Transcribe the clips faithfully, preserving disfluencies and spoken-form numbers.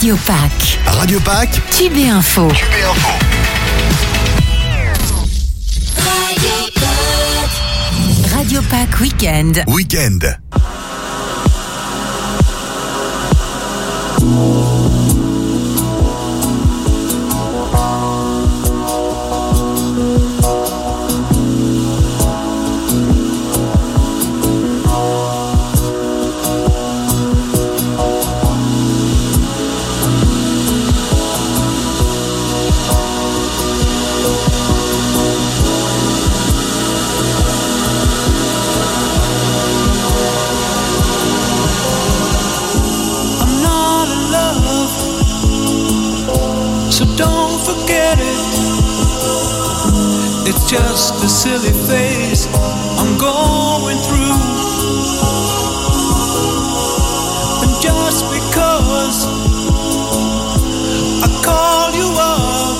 Radio Pack. Radio Pack. Tube et Info. Tube et Info. Radio Pack. Radio Pack Weekend. Weekend. It's just a silly phase I'm going through. And just because I call you up,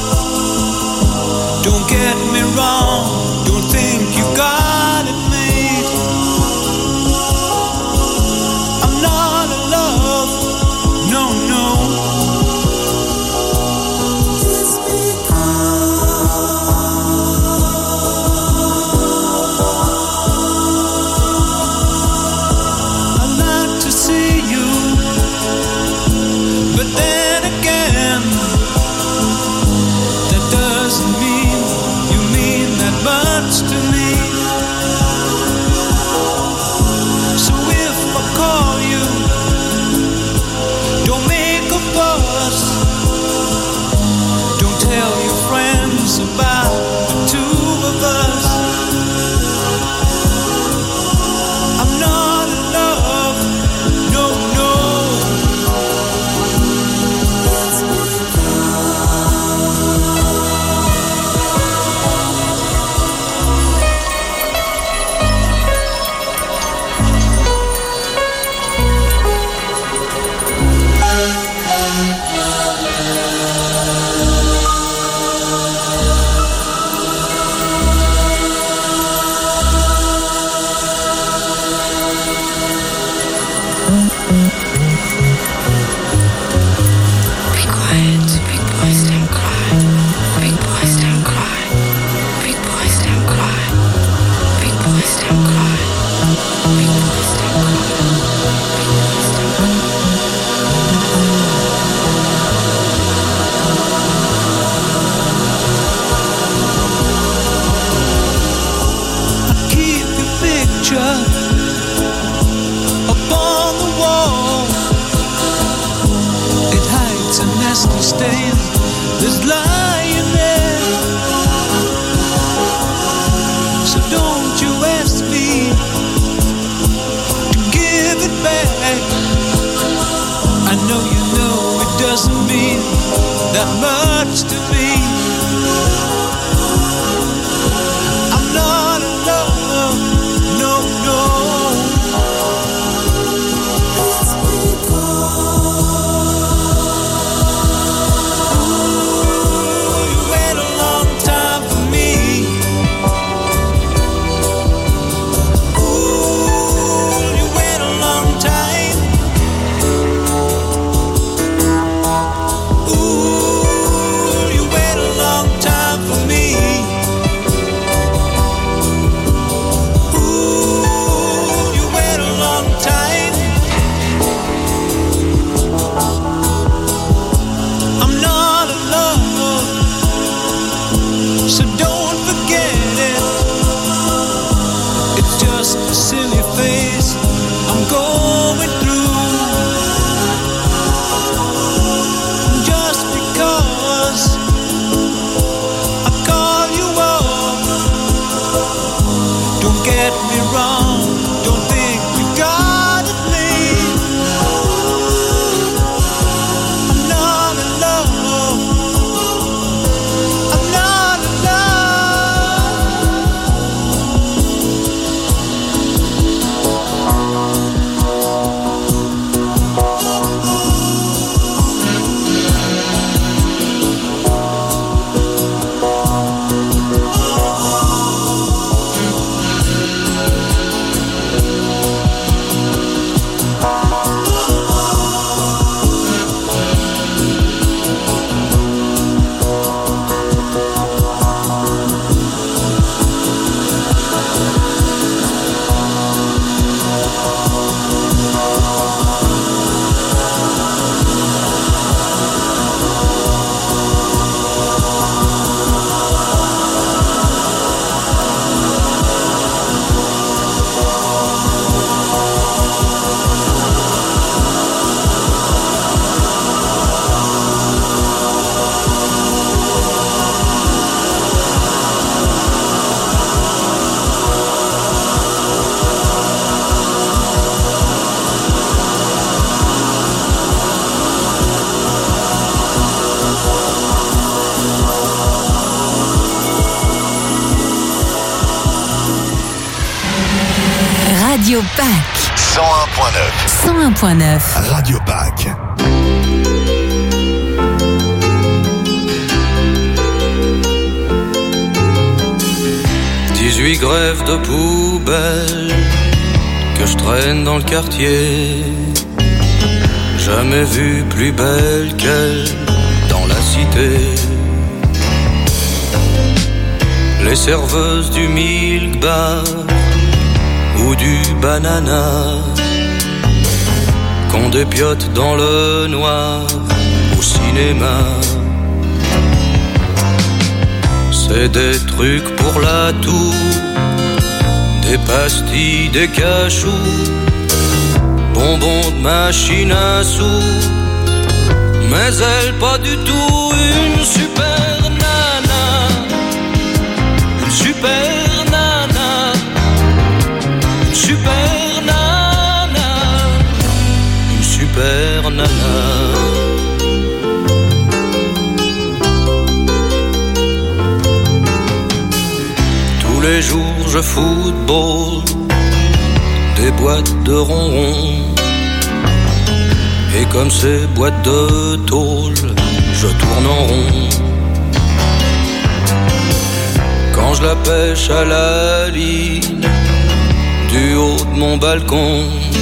don't get me wrong, don't think you got it made. I'm not in love, no, no. About the two of us, I'm not in love, no, no. Radio Pâques. cent un point neuf. cent un point neuf. Radio Pâques. dix-huit grèves de poubelle que je traîne dans le quartier. Jamais vu plus belle qu'elle dans la cité. Les serveuses du milk bar ou du banana qu'on dépiote dans le noir au cinéma. C'est des trucs pour la toux, des pastilles, des cachous, bonbons de machine à sous. Mais elle pas du tout une super nana, une super nana, une super nana, une super nana. Tous les jours je football des boîtes de ronron. Et comme ces boîtes de tôle, je tourne en rond. Quand je la pêche à la ligne, du haut de mon balcon,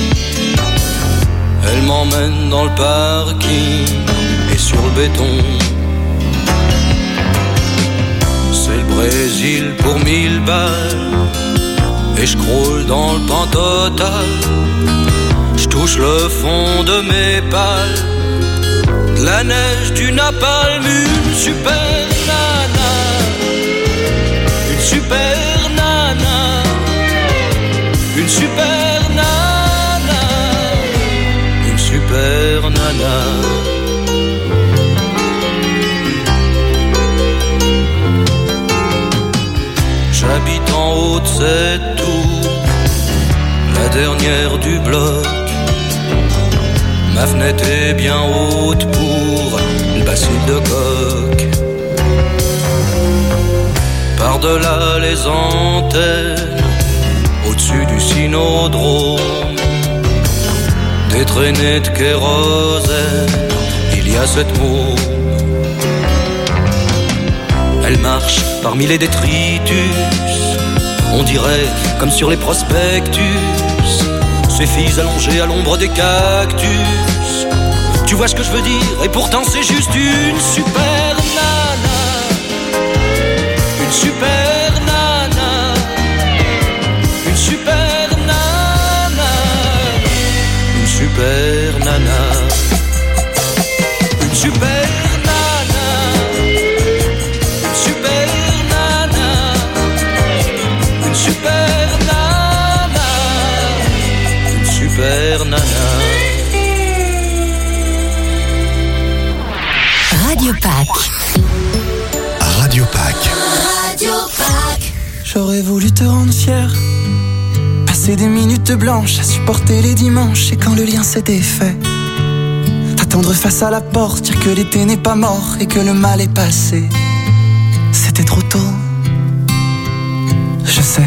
elle m'emmène dans le parking et sur le béton. C'est le Brésil pour mille balles, et je croule dans le pan total. Je touche le fond de mes pales, de la neige, du napalm, une super nana, une super nana, une super nana, une super nana. J'habite en haut de cette tour, la dernière du bloc. Ma fenêtre est bien haute pour le bacille de coque. Par-delà les antennes, au-dessus du cynodrome, des traînées de kérosène, il y a cette môme. Elle marche parmi les détritus, on dirait comme sur les prospectus. Ces filles allongées à l'ombre des cactus. Tu vois ce que je veux dire? Et pourtant c'est juste une super nana, une super nana, une super nana, une super nana, une super nana, une super nana, une super nana, une super nana. Radio Pâques. Radio Pâques. Radio Pâques. J'aurais voulu te rendre fier, passer des minutes blanches à supporter les dimanches. Et quand le lien s'est défait, t'attendre face à la porte, dire que l'été n'est pas mort et que le mal est passé. C'était trop tôt, je sais.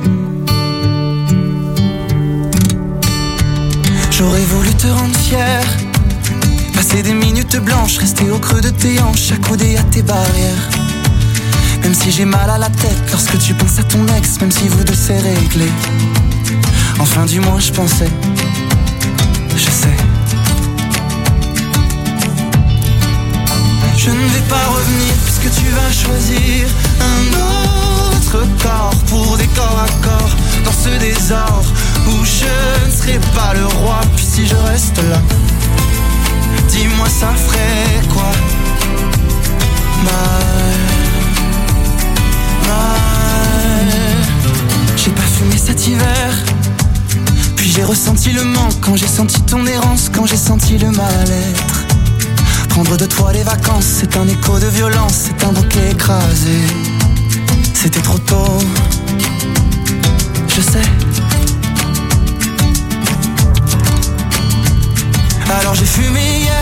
J'aurais voulu te rendre fier, passer des minutes blanches, rester au creux de tes hanches, accoudé à tes barrières. Même si j'ai mal à la tête lorsque tu penses à ton ex, même si vous deux c'est réglé. Enfin du moins je pensais, je sais. Je ne vais pas revenir puisque tu vas choisir un autre corps pour des corps à corps dans ce désordre où je ne serai pas le roi. Puis si je reste là, dis-moi ça ferait quoi? Mal, mal. J'ai pas fumé cet hiver, puis j'ai ressenti le manque quand j'ai senti ton errance, quand j'ai senti le mal-être. Prendre de toi les vacances, c'est un écho de violence, c'est un bouquet écrasé. C'était trop tôt, je sais. Alors j'ai fumé hier,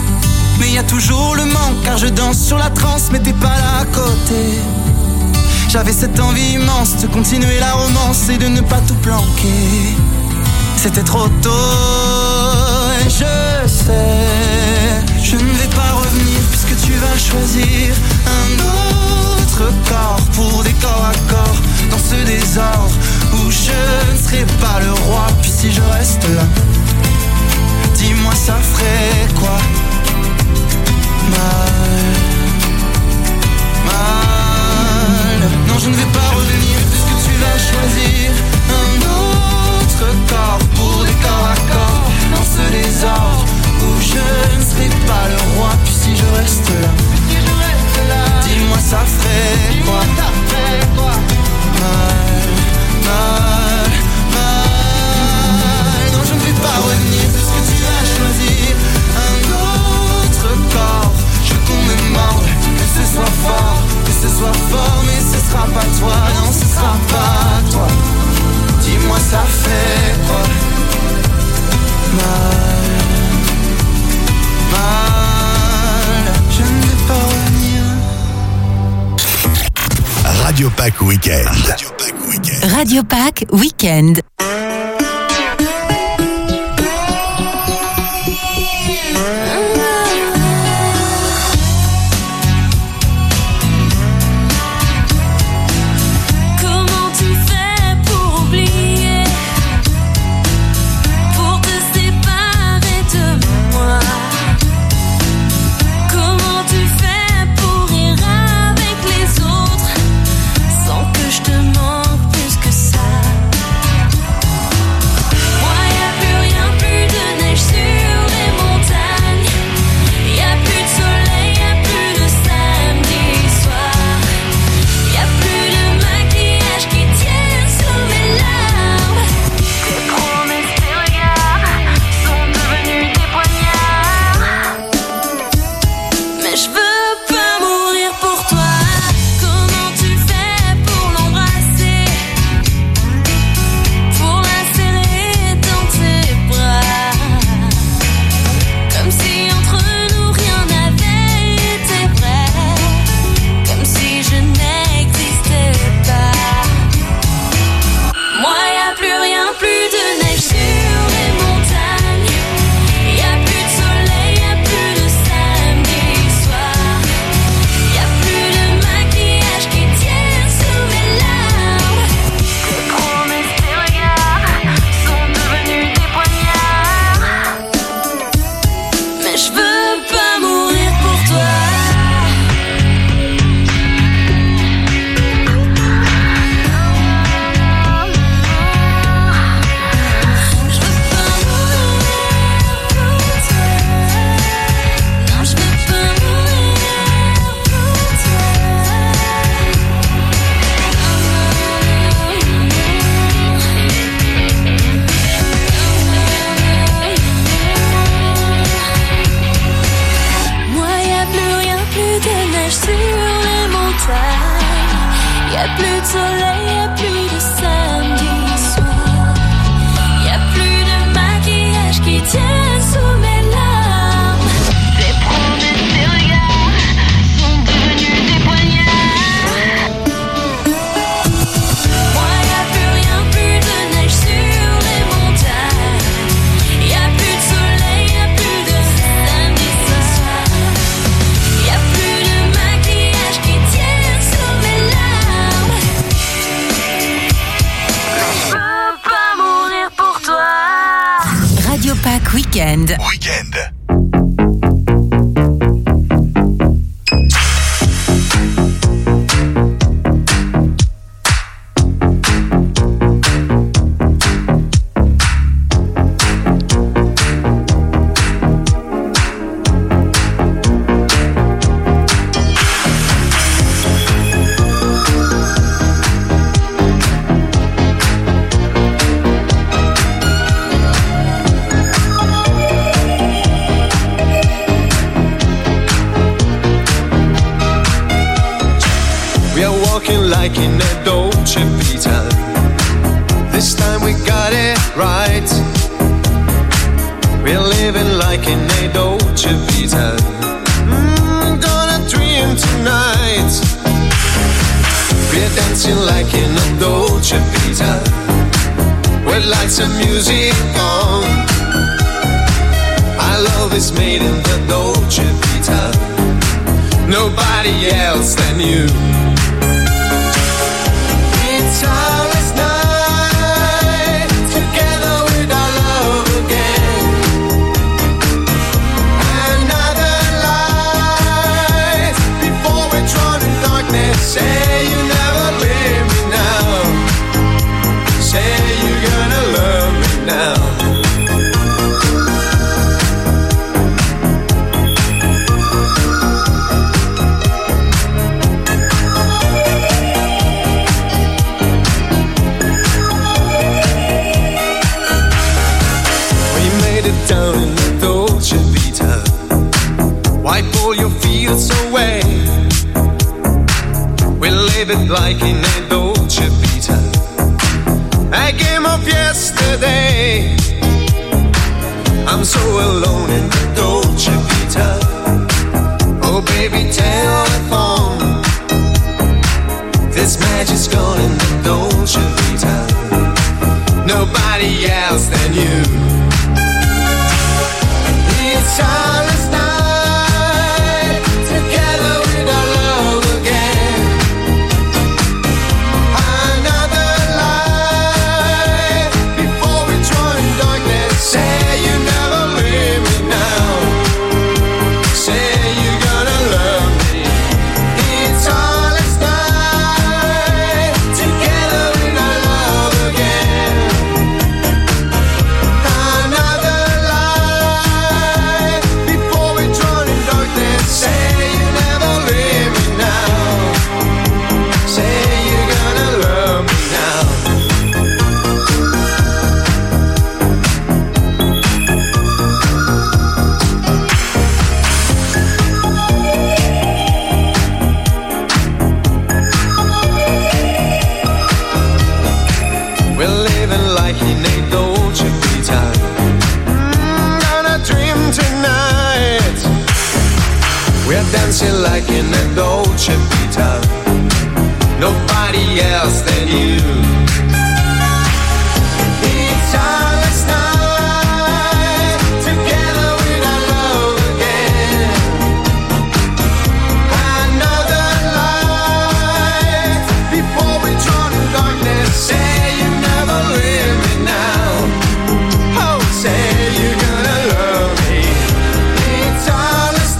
mais y a toujours le manque, car je danse sur la transe, mais t'es pas là à côté. J'avais cette envie immense de continuer la romance et de ne pas tout planquer. C'était trop tôt et je sais, je ne vais pas revenir puisque tu vas choisir un autre corps pour des corps à corps dans ce désordre où je ne serai pas le roi. Puis si je reste là, dis-moi ça ferait quoi? Mal, mal. Non, je ne vais pas revenir puisque tu vas choisir un autre corps pour des corps à corps dans ce désordre où je ne serai pas le roi. Puis si je reste là, dis-moi ça ferait quoi? Mal, mal, mal. Non, je ne vais pas revenir puisque tu vas choisir un autre corps. Je veux qu'on me morde, que ce soit fort, que ce soit fort, mais ce sera pas toi, non ce sera pas toi. Dis-moi ça fait quoi? Mal, mal. Je ne vais pas revenir. Radio Pack Weekend. Radio Pack Weekend. Radio Pack Weekend. Weekend. Weekend. Like in a Dolce Vita, this time we got it right. We're living like in a Dolce Vita. Mm, gonna dream tonight. We're dancing dancing like in a Dolce Vita, with lights and music on. Our love is made in the Dolce Vita, nobody else than you. It's our last night together with our love again. Another light before we're drawn in darkness. Say you never leave me now. Say you're gonna love me now. Down in the Dolce Vita, wipe all your fears away. We live it like in a Dolce Vita, a game of yesterday. I'm so alone in the Dolce Vita. Oh baby, telephone, this magic's gone in the Dolce Vita, nobody else than you. It's our last night together with our love again. Another light before we drown in darkness. Say you never leave me now. Say you're gonna love me. It's our last night together with our love again. Another say you never leave me now. Say you're gonna love me now. We're living like in a Dolce Vita. Mm, gonna dream tonight. We're dancing like in a Dolce Vita, nobody else than you. It's our last night together with our love again. Another light before we drown in darkness. Say you never leave me now. Oh, say you're gonna love me. It's our last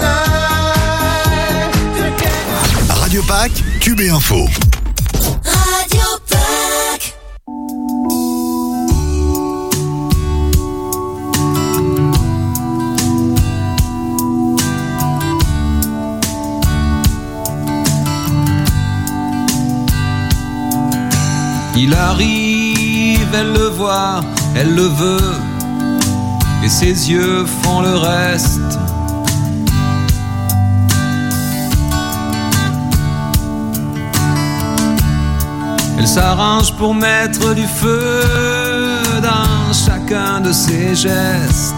night. Radio Pack, Cube et Info. Radio Pack. Il arrive, elle le voit, elle le veut, et ses yeux font le reste. Elle s'arrange pour mettre du feu dans chacun de ses gestes.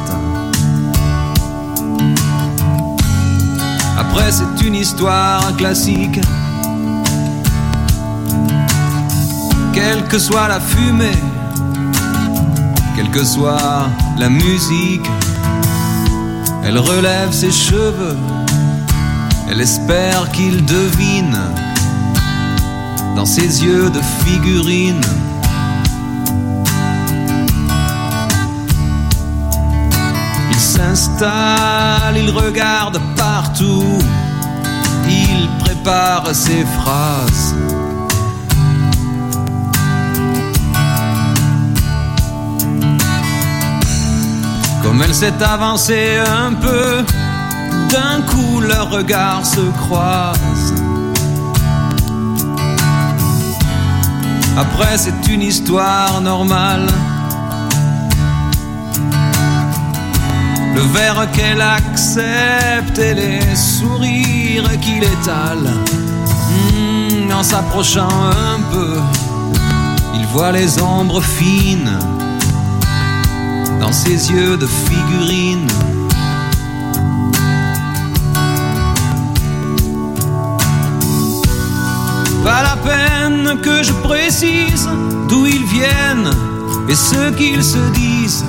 Après c'est une histoire classique. Quelle que soit la fumée, quelle que soit la musique, elle relève ses cheveux, elle espère qu'il devine dans ses yeux de figurine. Il s'installe, il regarde partout, il prépare ses phrases. Comme elle s'est avancée un peu, d'un coup leurs regards se croisent. Après c'est une histoire normale. Le verre qu'elle accepte et les sourires qu'il étale. Mmh, en s'approchant un peu, il voit les ombres fines dans ses yeux de figurine. Pas la peine peine que je précise d'où ils viennent et ce qu'ils se disent.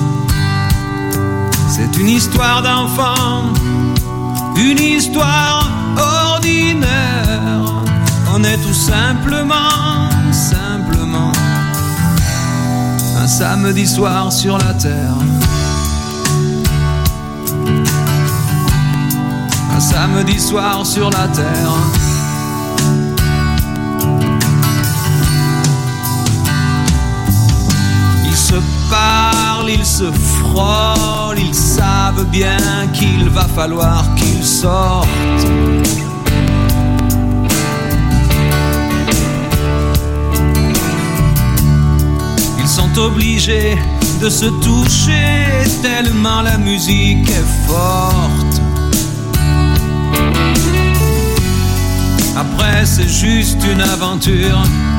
C'est une histoire d'enfant, une histoire ordinaire. On est tout simplement, simplement un samedi soir sur la terre. Un samedi soir sur la terre. Ils se parlent, ils se frôlent, ils savent bien qu'il va falloir qu'ils sortent. Ils sont obligés de se toucher tellement la musique est forte. Après c'est juste une aventure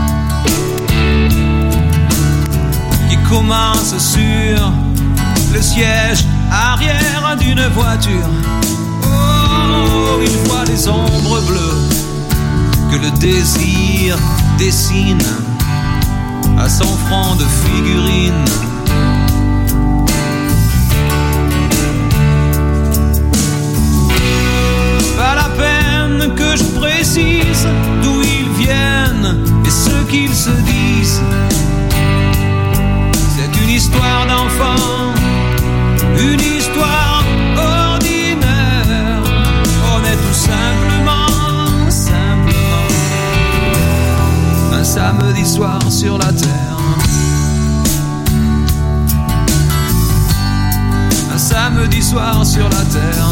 qui commence sur le siège arrière d'une voiture. Oh, il voit les ombres bleues que le désir dessine à son front de figurine. Pas la peine que je précise d'où ils viennent et ce qu'ils se disent. C'est une histoire d'enfant, une histoire ordinaire. On est tout simplement, simplement un samedi soir sur la terre. Un samedi soir sur la terre.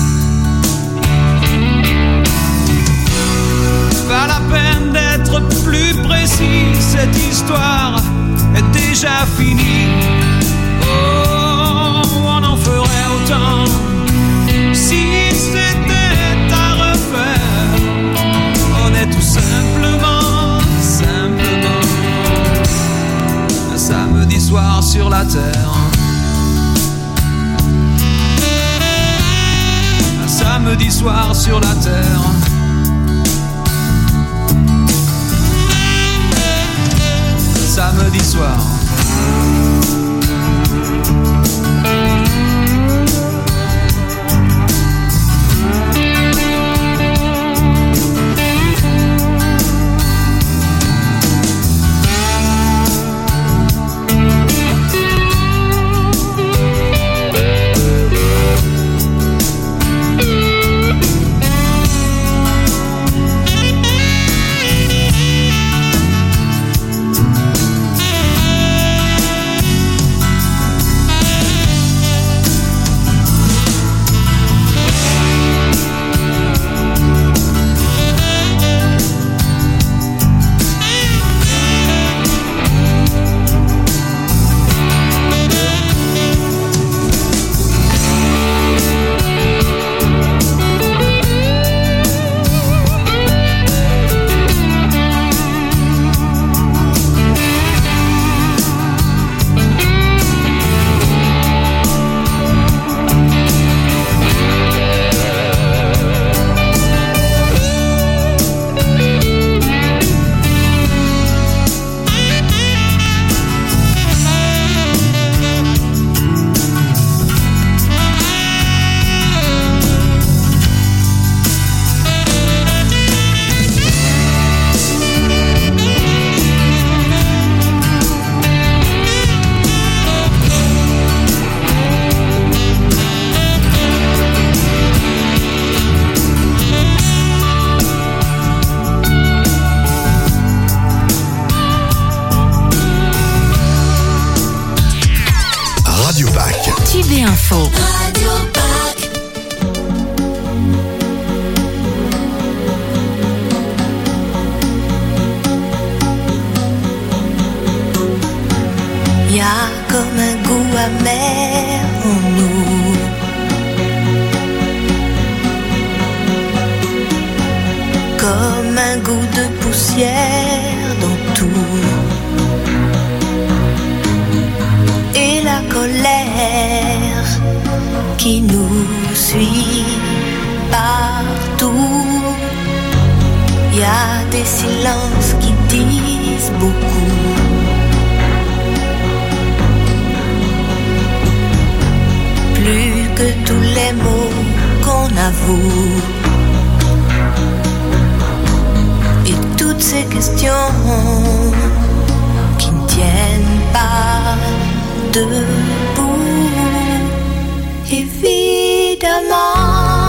Pas la peine d'être plus précis, cette histoire est déjà finie. Oh, on en ferait autant si c'était à refaire. On est tout simplement, simplement un samedi soir sur la terre. Un samedi soir sur la terre. Samedi soir. Qui nous suit partout. Y y a des silences qui disent beaucoup. Plus que tous les mots qu'on avoue. Et toutes ces questions qui ne tiennent pas debout. Évidemment,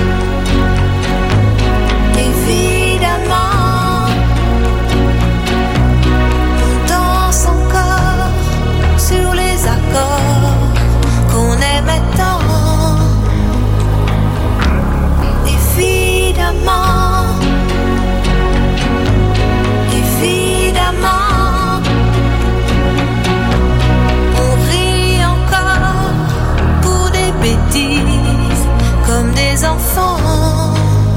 évidemment, on danse encore sur les accords qu'on aimait tant. Évidemment, évidemment, on rit encore pour des bêtises comme des enfants,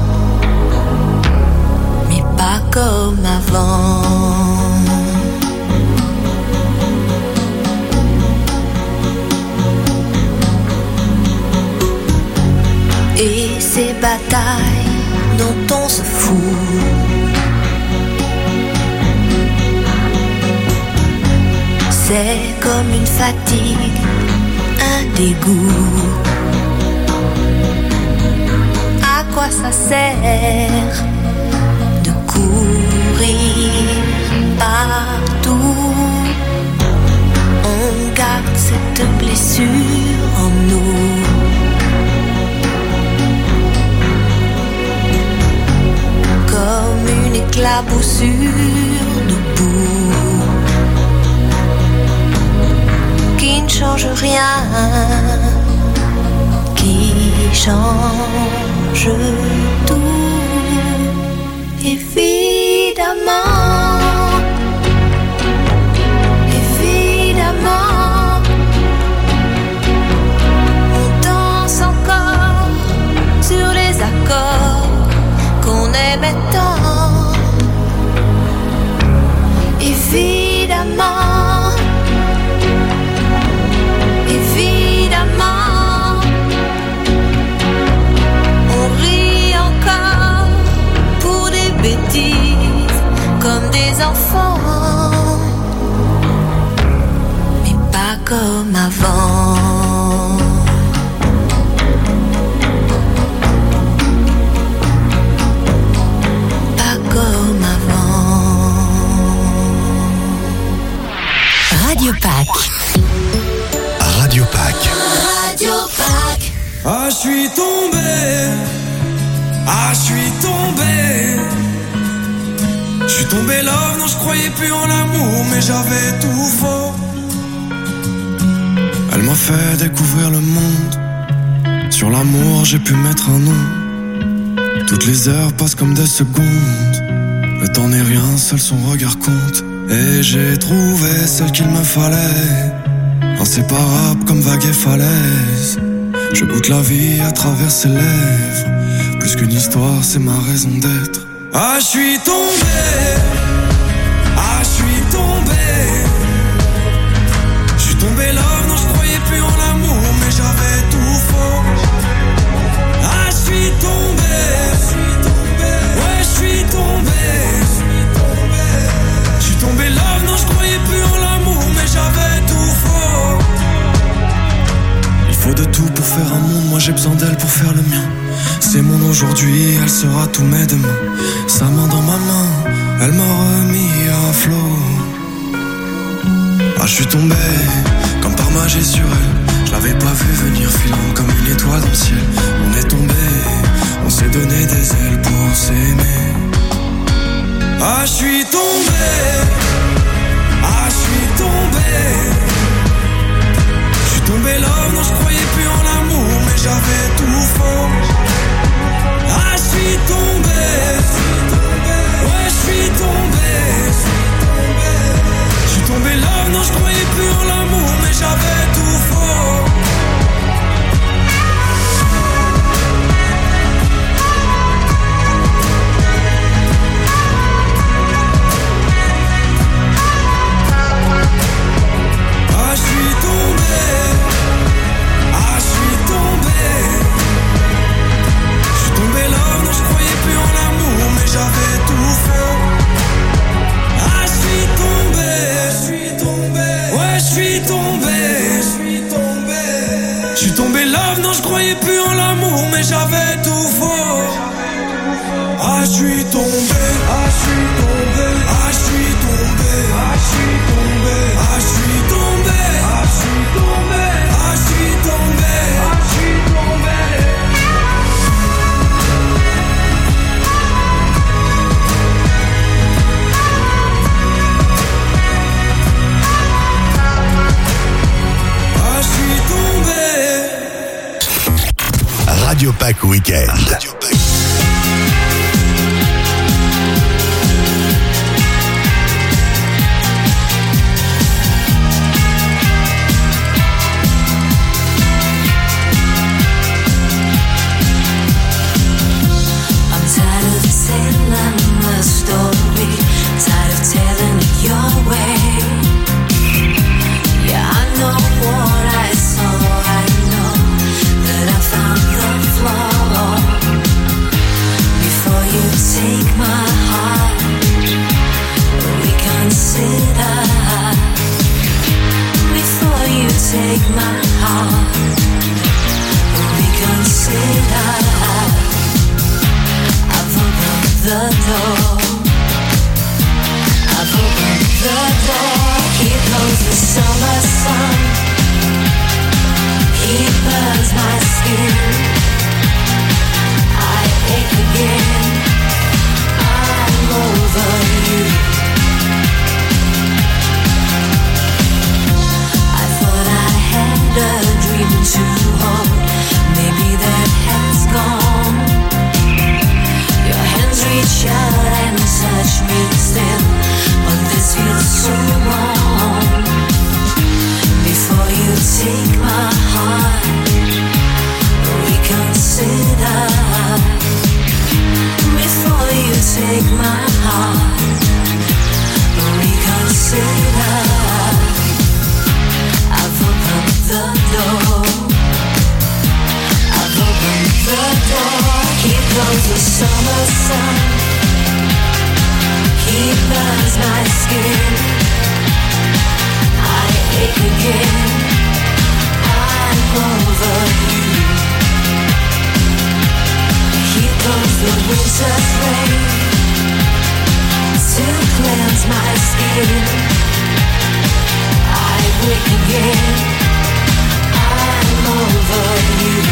mais pas comme avant. Et ces batailles dont on se fout, c'est comme une fatigue, un dégoût. À quoi ça sert de courir partout? On garde cette blessure en nous. Comme une éclaboussure de boue qui ne change rien, qui change tout. Évidemment, évidemment, on danse encore sur les accords qu'on aimait tant. Évidemment, évidemment, on rit encore pour des bêtises comme des enfants, mais pas comme avant. Radio Pack. Radio Pack. Radio Pack. Ah, je suis tombé. Ah, je suis tombé. Je suis tombé love, non, je croyais plus en l'amour, mais j'avais tout faux. Elle m'a fait découvrir le monde. Sur l'amour, j'ai pu mettre un nom. Toutes les heures passent comme des secondes. Le temps n'est rien, seul son regard compte. Et j'ai trouvé celle qu'il me fallait, inséparable comme vague et falaise. Je goûte la vie à travers ses lèvres. Plus qu'une histoire, c'est ma raison d'être. Ah, je suis tombé. Ah, je suis tombé. Je suis tombé love, non, je croyais plus en l'amour, mais j'avais tout faux. Ah, je suis tombé. Ouais, je suis tombé. Je suis tombé love, non, je croyais plus en l'amour, mais j'avais tout faux. Il faut de tout pour faire un monde, moi j'ai besoin d'elle pour faire le mien. C'est mon aujourd'hui, elle sera tous mes demain. Sa main dans ma main, elle m'a remis à flot. Ah, je suis tombé, comme par magie sur elle. Je l'avais pas vu venir, filant comme une étoile dans le ciel. On est tombé, on s'est donné des ailes pour s'aimer. Ah, je suis tombé. Ah, je suis tombé. Je suis tombé love, non, je croyais plus en l'amour, mais j'avais tout faux. Ah, je suis tombé. Ouais, je suis tombé. Je suis tombé love, non, je croyais plus en l'amour, mais j'avais tout faux. Radio Pack Weekend. Radio Pack. Take my heart, reconsider. I've opened the door. I've opened the door. Here goes the summer sun. He burns my skin. I ache again. I'm over you. A dream to hold, maybe that has gone. Your hands reach out and touch me still, but this feels so wrong. Before you take my heart, reconsider. Before you take my heart, reconsider. The door. I've opened the door. Here goes the summer sun. He burns my skin. I ache again. I'm over you. Here goes the winter's rain to cleanse my skin. I wake again. Over you.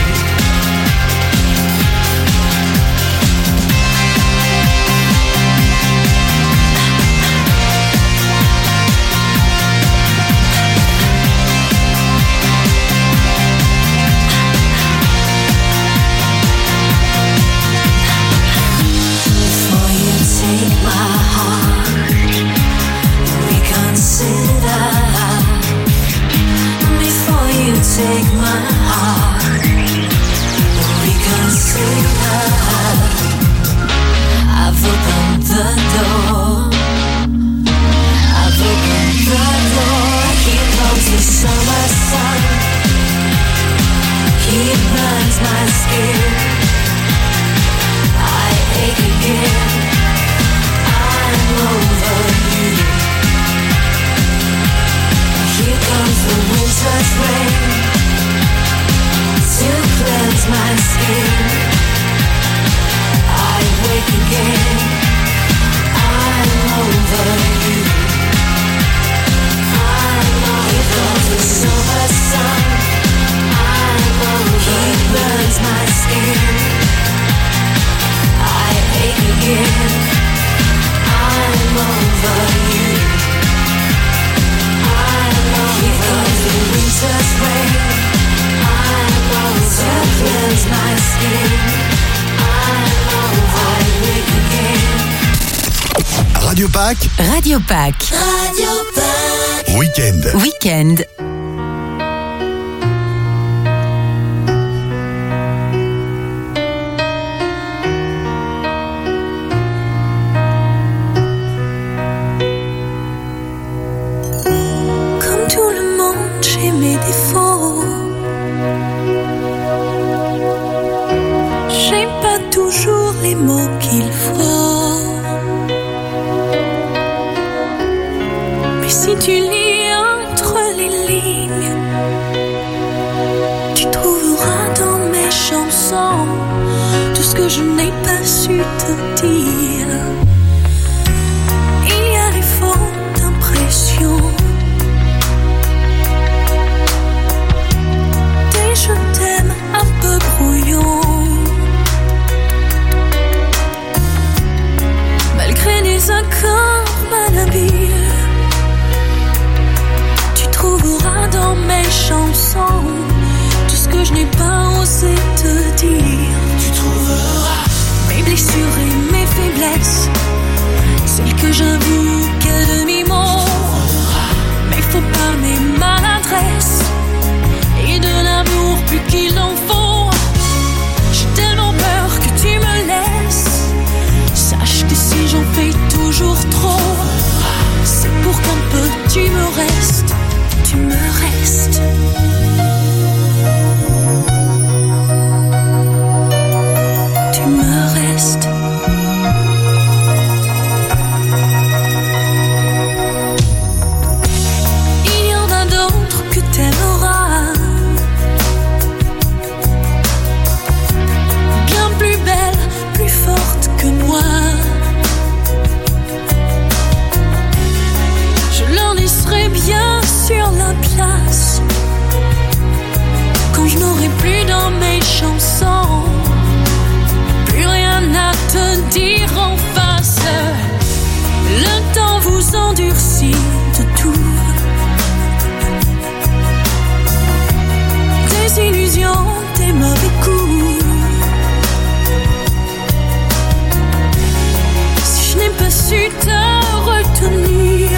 Before you take my heart, reconsider. Before you take my heart, reconsider. I've opened the door. I've opened the door. Here comes the summer sun. He burns my skin. I ache again. I'm over you. Here comes the winter's rain to cleanse my skin. I wake again. I'm over you. I'm over. Here comes the summer sun. I'm over. He burns my skin. I ache again. I'm over you. Here comes the winter's rain. I'm over. To cleanse my skin. I'm over. I wake again. Radio Pack. Radio Pack. Radio Pack. Weekend. Weekend. Les mots qu'il faut. Mais si tu lis entre les lignes, tu trouveras dans mes chansons tout ce que je n'ai pas su te dire. Il y a les fautes d'impression, des je t'aime un peu brouillons. Les accords malhabiles, tu trouveras dans mes chansons tout ce que je n'ai pas osé te dire. faiblesses, celle que j'avoue qu'à demi-mot. Mais faut pas mes maladresses et de l'amour plus qu'il en faut. J'ai tellement peur que tu me laisses. Sache que si j'en fais toujours trop, c'est pour qu'un peu tu me restes, tu me restes. Tu me restes. Il y en a d'autres que t'aimeras, bien plus belle, plus forte que moi. Je leur laisserai bien sur la place quand je n'aurai plus dans mes chansons plus rien à te dire en face. Le temps vous endurcit de tout, des illusions, des mauvais coups. Si je n'ai pas su te retenir,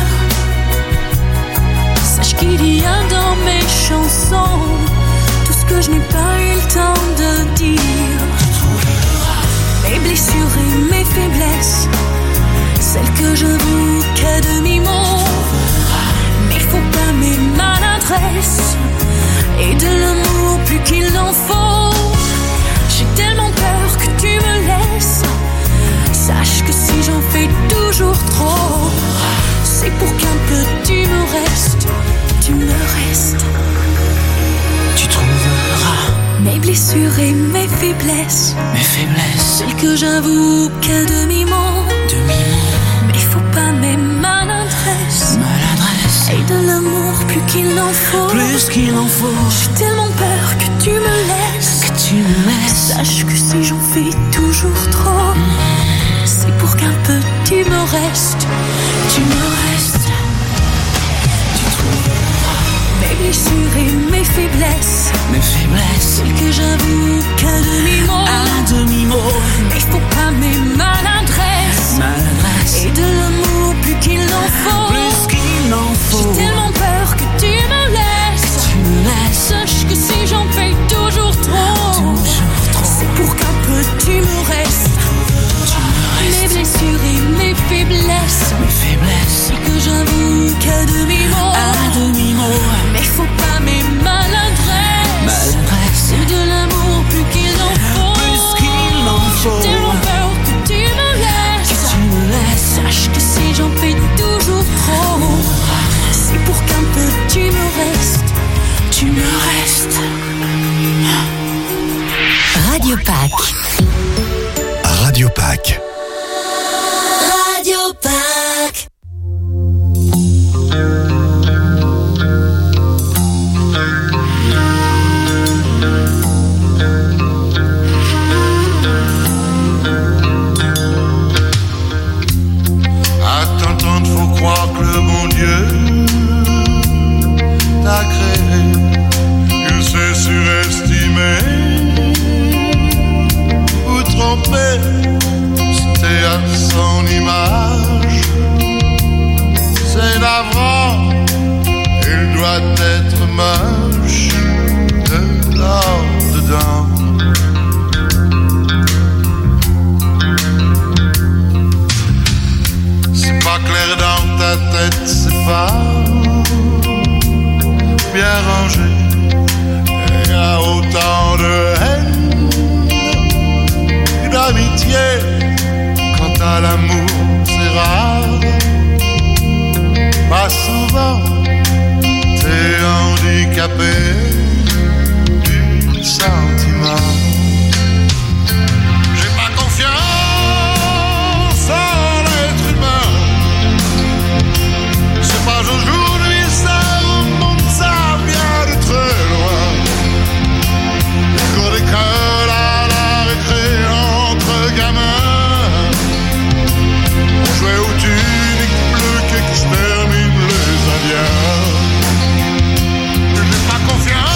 sache qu'il y a dans mes chansons tout ce que je n'ai pas eu le temps de dire. Mes blessures et mes faiblesses, celles que j'avoue qu'à demi-mot. Mais faut pas mes maladresses et de l'amour plus qu'il en faut. J'ai tellement peur que tu me laisses. Sache que si j'en fais toujours trop, c'est pour qu'un peu tu me restes, tu me restes. Tu trouveras mes blessures et mes faiblesses, mes faiblesses, celles que j'avoue qu'à demi-mot, demi-mot. Mais faut pas mes maladresses, maladresses et de l'amour plus qu'il en faut, plus qu'il en faut. J'ai tellement peur que tu me laisses, que tu me laisses. Sache que si j'en fais toujours trop, mmh. c'est pour qu'un peu tu me restes, tu me restes. Tu trouveras mes blessures et mes faiblesses, mes faiblesses, celles que j'avoue qu'à demi-mot, à demi-mot. Mais faut pas mes maladresses, maladresses et de l'amour plus qu'il en faut, plus qu'il en faut. J'ai tellement peur que tu me laisses, tu me laisses. Sache que si j'en fais toujours trop, toujours trop, c'est pour qu'un peu tu me restes, tu me restes. Mes blessures et mes faiblesses, mes faiblesses, celles que j'avoue qu'à demi-mot, à demi-mot. Mais faut pas mes maladresses, maladresses et de l'amour plus qu'il en faut, plus qu'il en faut. J'ai tellement peur que tu me laisses, que tu me laisses. Sache que si j'en fais toujours trop, c'est pour qu'un peu tu me restes, tu me restes. Radio Pâques. Radio Pâques. Radio Pâques. À t'entendre, faut croire que le bon Dieu t'a créé. Il s'est surestimé ou trompé. C'était à son image. C'est navrant, il doit être moche de l'or dedans. C'est pas clair dans ta tête, c'est pas bien rangé. Il y a autant de haine et d'amitié. Quant à l'amour, c'est rare. Pas souvent, t'es handicapé du sentiment. J'ai pas confiance en l'être humain. C'est pas aujourd'hui, ça remonte, ça vient de très loin. Les cours d'école à la récré entre gamins, on jouait au tunique bleu qui extermine les Indiens. J'ai pas confiance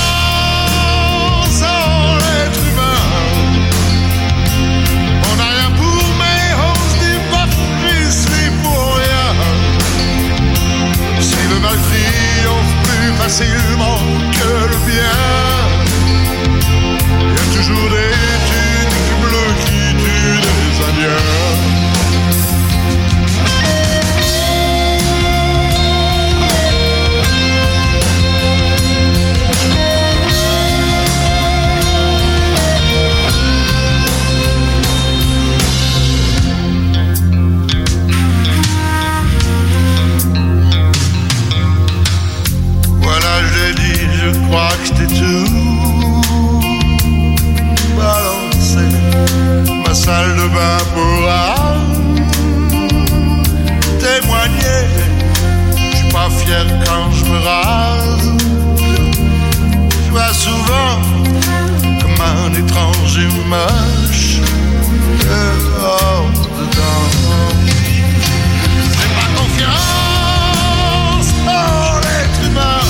rase. Je vois souvent comme un étranger moche dehors dedans. Fais pas confiance en l'être humain.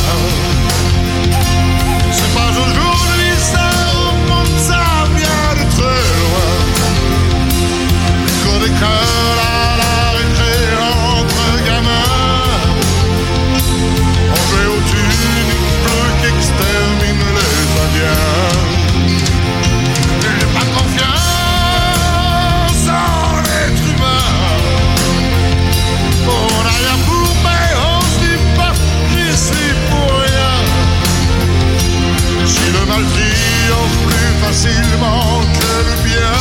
C'est pas aujourd'hui, ça remonte, ça vient de très loin. Les cours d'école à la récré entre gamins, on jouait aux tuniques bleues qu'exterminent les Indiens. J'ai pas confiance en l'être humain. On n'a rien pour, mais on se dit pas ici pour rien. Si le mal triomphe plus facilement que le bien,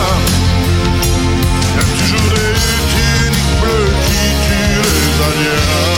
il y a toujours des tuniques bleues qui tuent les Indiens.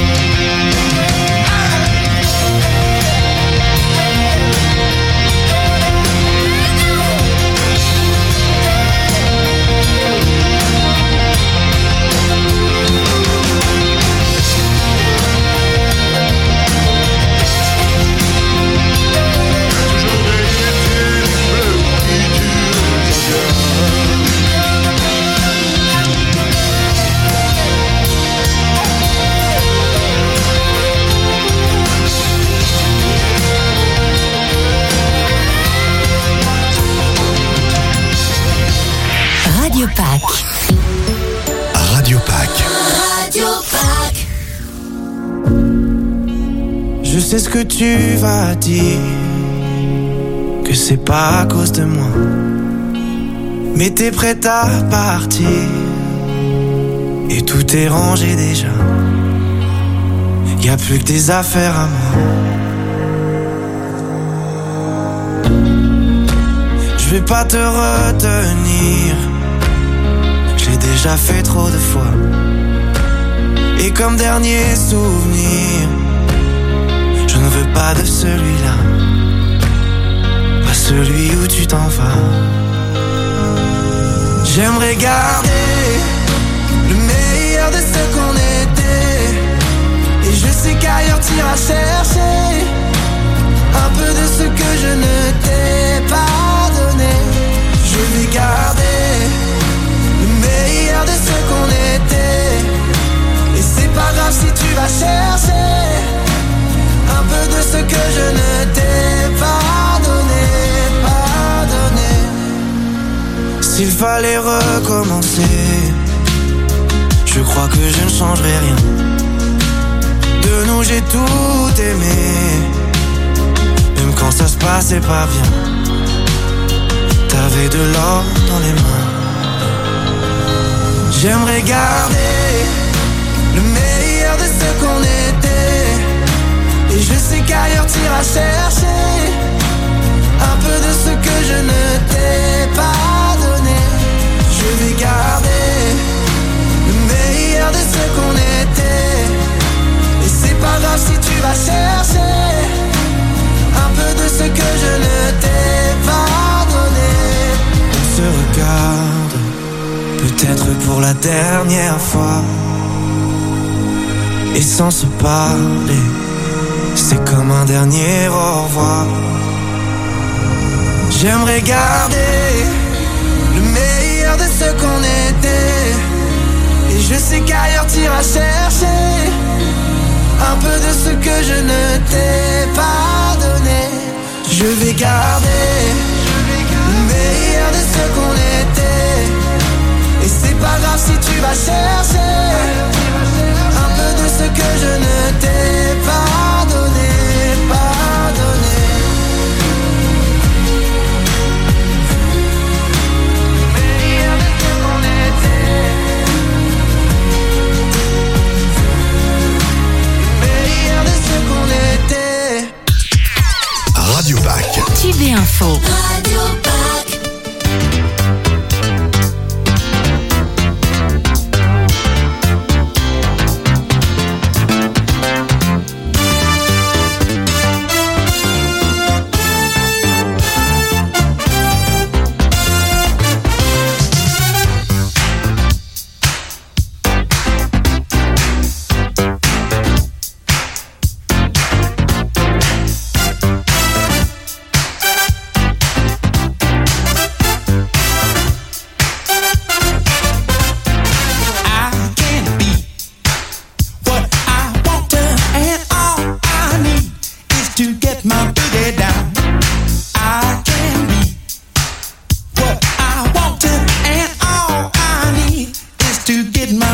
Radio Pack. Radio Pack. Radio Pack. Je sais ce que tu vas dire, que c'est pas à cause de moi, mais t'es prête à partir et tout est rangé déjà. Y a plus que des affaires à moi. Je vais pas te retenir, j'ai déjà fait trop de fois. Et comme dernier souvenir, je ne veux pas de celui-là, pas celui où tu t'en vas. J'aimerais garder le meilleur de ce qu'on était, et je sais qu'ailleurs t'iras chercher un peu de ce que je ne t'ai pas donné. Je vais garder le meilleur de ce qu'on était, et c'est pas grave si tu vas chercher un peu de ce que je ne t'ai pas donné, pas donné. S'il fallait recommencer, je crois que je ne changerai rien. De nous j'ai tout aimé, même quand ça se passait pas bien. T'avais de l'or dans les mains. J'aimerais garder le meilleur de ce qu'on était, et je sais qu'ailleurs t'iras chercher un peu de ce que je ne t'ai pas donné. Je vais garder le meilleur de ce qu'on était, et c'est pas grave si tu vas chercher un peu de ce que je ne t'ai pas donné. On se regarde, peut-être pour la dernière fois, et sans se parler, c'est comme un dernier au revoir. J'aimerais garder le meilleur de ce qu'on était, et je sais qu'ailleurs t'iras chercher un peu de ce que je ne t'ai pas donné. Je vais garder le meilleur de ce qu'on était, et c'est pas grave si tu vas chercher un peu de ce que je ne t'ai pas donné, pas donné. Le meilleur de ce qu'on était, le meilleur de ce qu'on était. Radio Pack. Tube et Info. Radio Pack.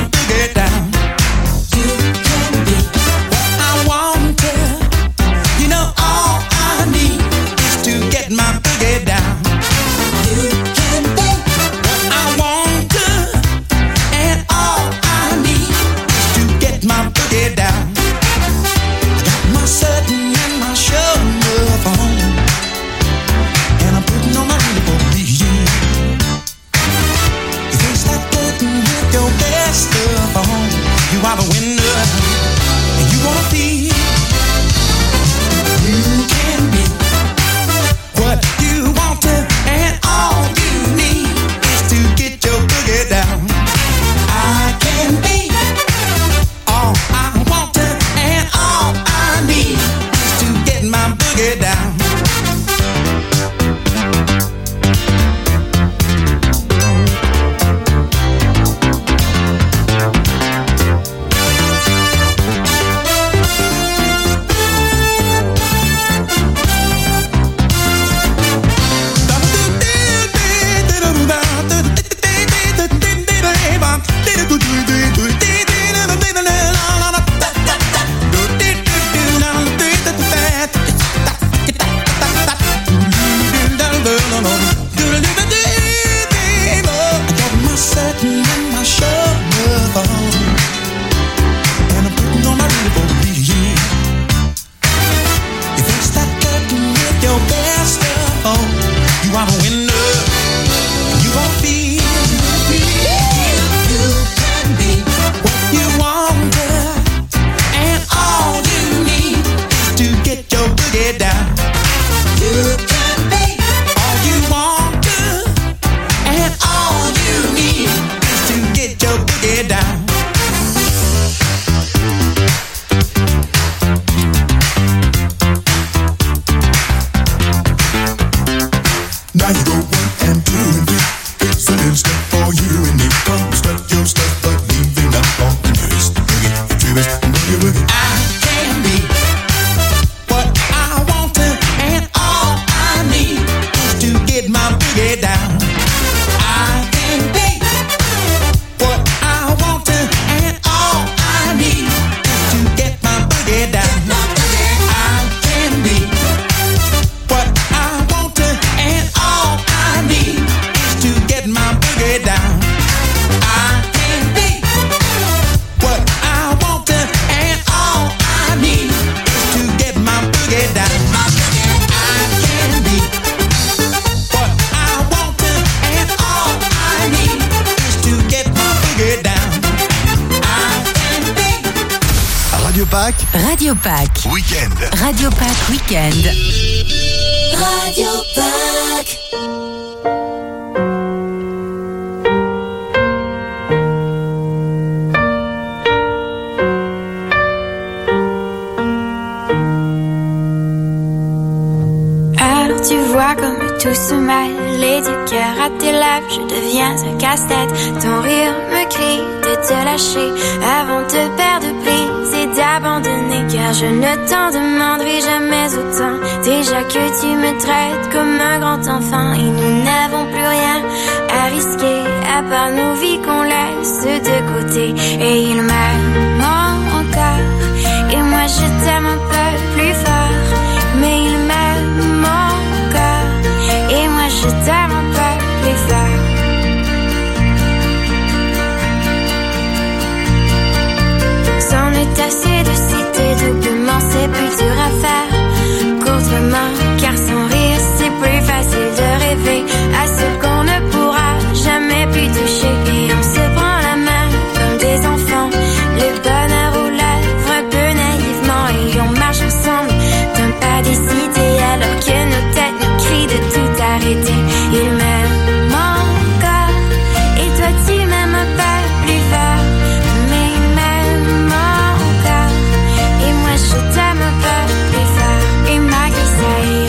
boogie down. You can be what I want to. You know all I need is to get my boogie down. You can be what I want to, and all I need is to get my boogie down. I got my certain and my shoulder on, and I'm putting on my uniform. You think stop getting with your best stuff on? You are the winner, and you wanna be. You can be what you want to, and all you need is to get your boogie down. I can be all I want to, and all I need is to get my boogie down. Radio Pack. Weekend. Radio Pack Weekend. Radio Pack. Alors tu vois comme tout se mêle, les deux cœurs à tes lèvres, je deviens un casse-tête. Ton rire me crie de te lâcher avant de te perdre prise et d'abandonner, car je ne t'en demanderai jamais autant. Déjà que tu me traites comme un grand enfant et nous n'avons plus rien à risquer à part nos vies qu'on laisse de côté. Et il m'aime encore et moi je t'aime un peu plus fort, mais il m'aime encore et moi je t'aime un peu plus fort. C'en est assez de citer doublement, c'est plus dur à faire qu'autrement, car sans rire c'est plus facile de rêver à ce qu'on ne pourra jamais plus toucher. Et on se prend la main comme des enfants, le bonheur aux lèvres un peu naïvement, et on marche ensemble d'un pas décidé alors que nos têtes nous crient de tout arrêter. Il m'aime encore et toi tu m'aimes un peu plus fort, mais il m'aime encore et moi je t'aime un peu plus fort. Et malgré ça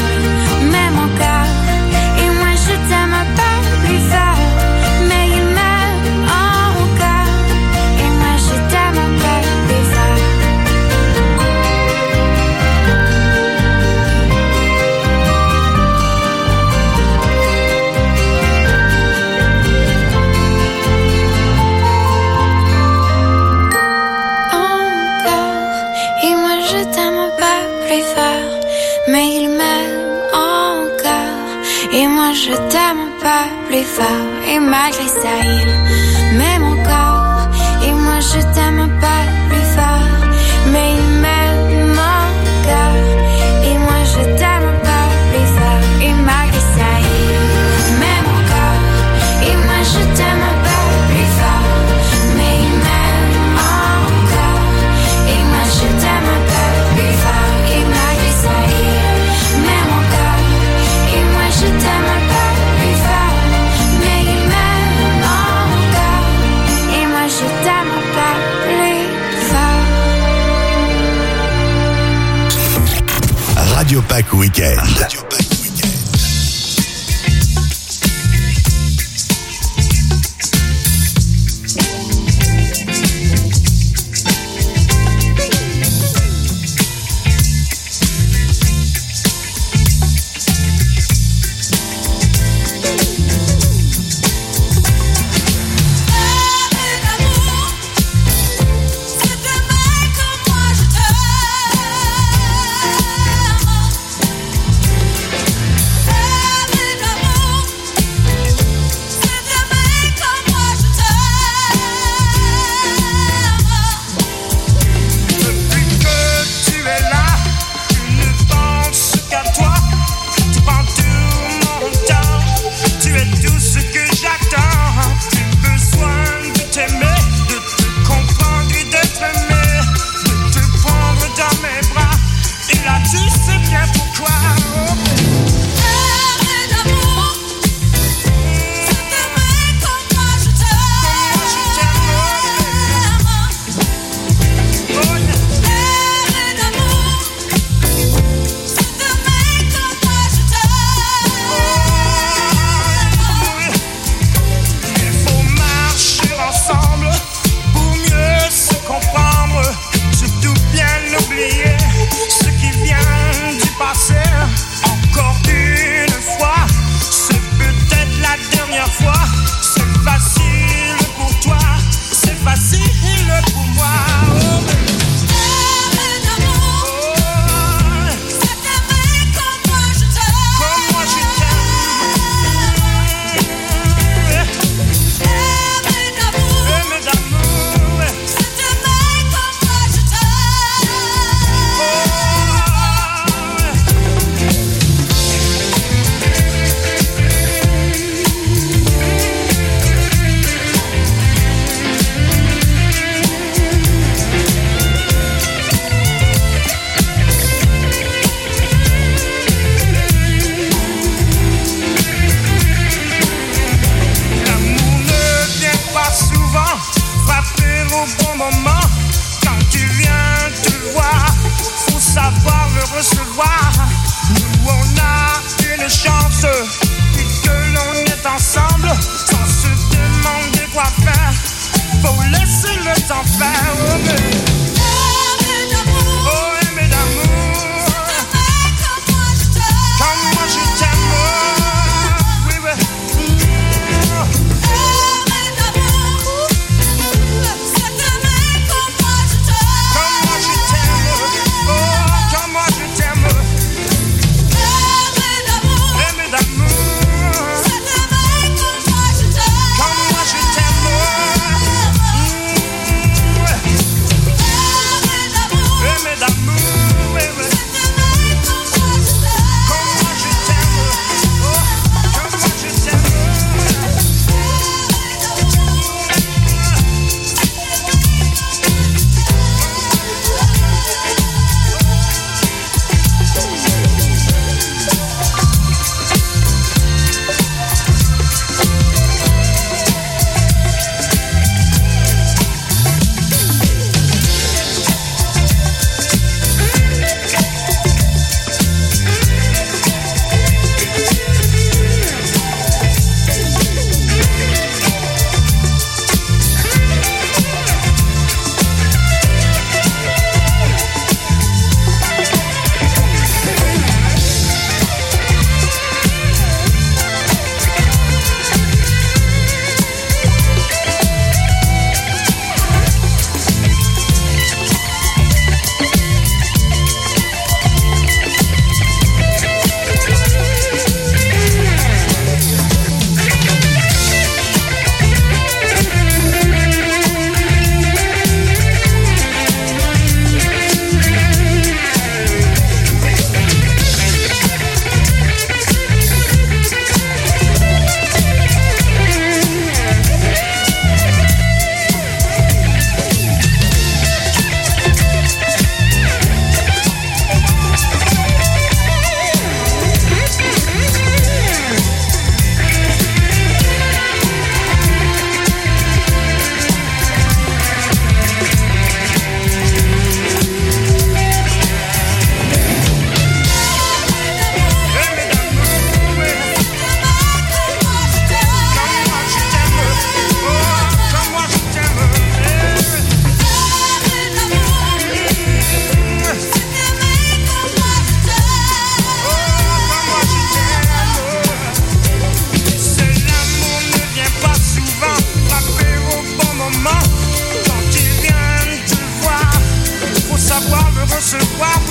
fort. Et malgré ça, il m'aime encore. Et moi, je t'aime pas plus fort. Mais il m'aime encore. Et moi, je t'aime pas plus fort. Et malgré ça, il m'aime encore. Et moi, je t'aime pas plus fort. Mais il m'aime encore. Et moi, je t'aime pas plus fort. Et malgré ça, il m'aime encore. Et moi, je t'aime pas plus fort. Mais il m'aime encore. Et moi, je t'aime pas plus fort. Radio Pack Weekend. Radio Pack. ce soir